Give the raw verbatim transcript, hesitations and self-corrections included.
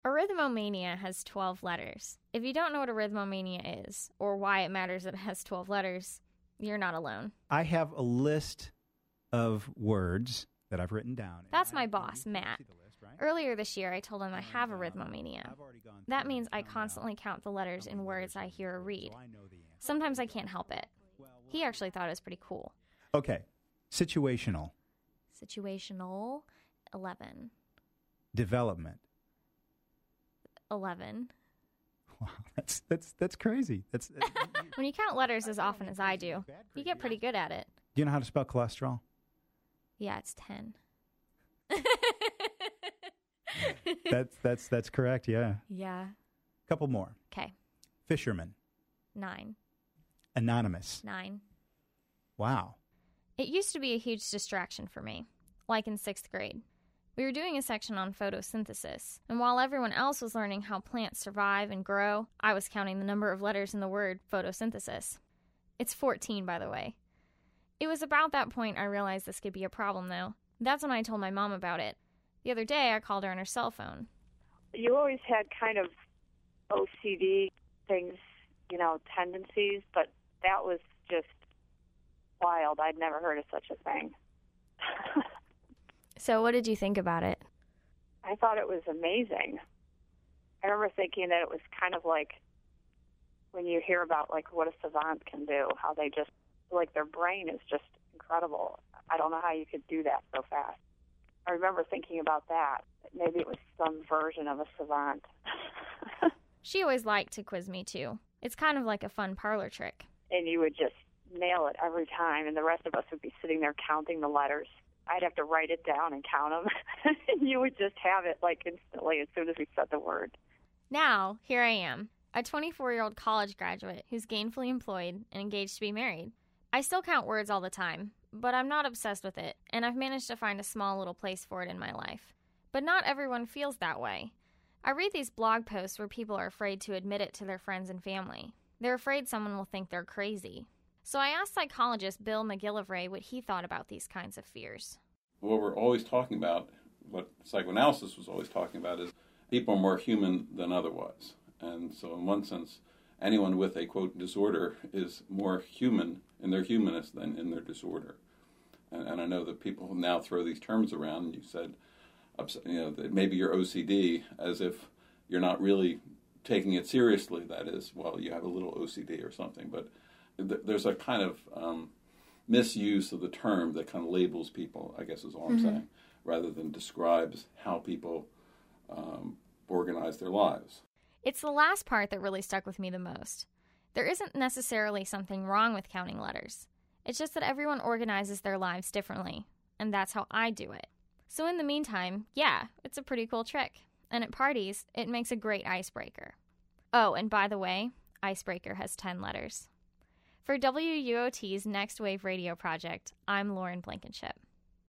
Arithmomania has twelve letters. If you don't know what arithmomania is, or why it matters that it has twelve letters, you're not alone. I have a list of words that I've written down. That's my boss, Matt. Earlier this year, I told him I have arithmomania. That means I constantly count the letters in words I hear or read. Sometimes I can't help it. He actually thought it was pretty cool. Okay. Situational. Situational, eleven. Development. eleven. Wow, that's that's that's crazy. That's, that's When you count letters as often as I do, you get pretty good at it. Do you know how to spell cholesterol? Yeah, it's ten. that's that's that's correct, yeah. Yeah. Couple more. Okay. Fisherman. Nine. Anonymous. Nine. Wow. It used to be a huge distraction for me, like in sixth grade. We were doing a section on photosynthesis, and while everyone else was learning how plants survive and grow, I was counting the number of letters in the word photosynthesis. It's fourteen, by the way. It was about that point I realized this could be a problem, though. That's when I told my mom about it. The other day, I called her on her cell phone. You always had kind of O C D things, you know, tendencies, but that was just wild. I'd never heard of such a thing. So what did you think about it? I thought it was amazing. I remember thinking that it was kind of like when you hear about like what a savant can do, how they just, like their brain is just incredible. I don't know how you could do that so fast. I remember thinking about that. Maybe it was some version of a savant. She always liked to quiz me, too. It's kind of like a fun parlor trick. And you would just nail it every time, and the rest of us would be sitting there counting the letters. I'd have to write it down and count them. And you would just have it, like, instantly as soon as we said the word. Now, here I am, a twenty-four-year-old college graduate who's gainfully employed and engaged to be married. I still count words all the time, but I'm not obsessed with it, and I've managed to find a small little place for it in my life. But not everyone feels that way. I read these blog posts where people are afraid to admit it to their friends and family. They're afraid someone will think they're crazy. So I asked psychologist Bill McGillivray what he thought about these kinds of fears. What we're always talking about, what psychoanalysis was always talking about, is people are more human than otherwise. And so in one sense, anyone with a, quote, disorder is more human in their humanness than in their disorder. And, and I know that people now throw these terms around, and you said, you know, that maybe you're O C D, as if you're not really taking it seriously. That is, well, you have a little O C D or something. But th- there's a kind of um, misuse of the term that kind of labels people, I guess is all I'm mm-hmm. saying, rather than describes how people um, organize their lives. It's the last part that really stuck with me the most. There isn't necessarily something wrong with counting letters. It's just that everyone organizes their lives differently, and that's how I do it. So in the meantime, yeah, it's a pretty cool trick. And at parties, it makes a great icebreaker. Oh, and by the way, icebreaker has ten letters. For W U O T's Next Wave Radio Project, I'm Lauren Blankenship.